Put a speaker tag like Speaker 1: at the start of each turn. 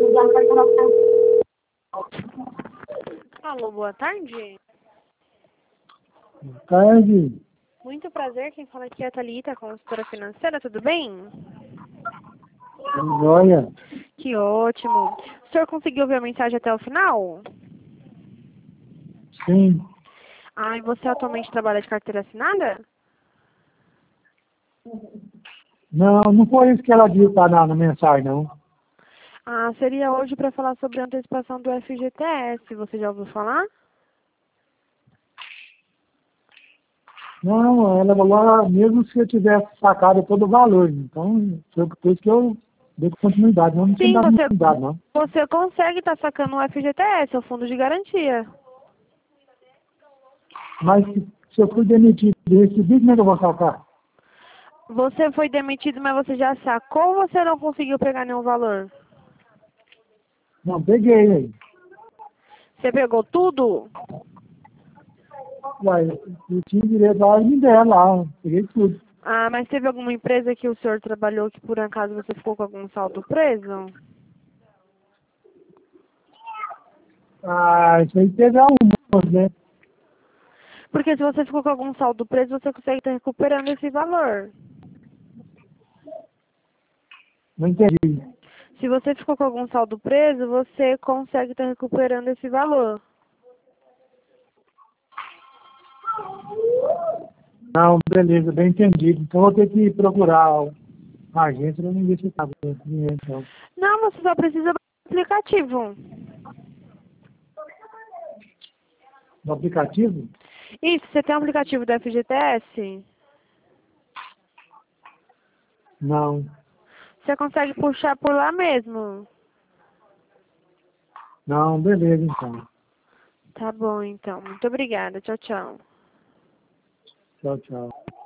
Speaker 1: Alô, boa tarde.
Speaker 2: Boa tarde.
Speaker 1: Muito prazer, quem fala aqui é a Thalita, consultora financeira, tudo bem?
Speaker 2: Joia.
Speaker 1: Que ótimo. O senhor conseguiu ver a mensagem até o final?
Speaker 2: Sim.
Speaker 1: Ah, e você atualmente trabalha de carteira assinada?
Speaker 2: Não foi isso que ela disse lá na mensagem, não.
Speaker 1: Ah, seria hoje para falar sobre a antecipação do FGTS. Você já ouviu falar?
Speaker 2: Não, ela falou mesmo se eu tivesse sacado todo o valor. Então, foi por isso que eu dei continuidade. Não tinha
Speaker 1: Sim,
Speaker 2: dado continuidade, não.
Speaker 1: você consegue estar sacando o FGTS, o fundo de garantia.
Speaker 2: Mas se eu fui demitido e recebi, como é que eu vou sacar?
Speaker 1: Você foi demitido, mas você já sacou ou você não conseguiu pegar nenhum valor?
Speaker 2: Não, peguei aí.
Speaker 1: Você pegou tudo?
Speaker 2: Uai, eu tinha direito a me der lá, peguei tudo.
Speaker 1: Ah, mas teve alguma empresa que o senhor trabalhou que por acaso você ficou com algum saldo preso?
Speaker 2: Ah, isso aí teve algumas, né?
Speaker 1: Porque se você ficou com algum saldo preso, você consegue estar recuperando esse valor.
Speaker 2: Não entendi.
Speaker 1: Se você ficou com algum saldo preso, você consegue estar recuperando esse valor.
Speaker 2: Não, beleza, bem entendido. Então, eu vou ter que procurar a agência para me ver se está com esse dinheiro, então.
Speaker 1: Não, você só precisa do aplicativo.
Speaker 2: No aplicativo?
Speaker 1: Isso, você tem um aplicativo do FGTS?
Speaker 2: Não.
Speaker 1: Você consegue puxar por lá mesmo.
Speaker 2: Não, beleza, então.
Speaker 1: Tá bom, então. Muito obrigada. Tchau, tchau.
Speaker 2: Tchau, tchau.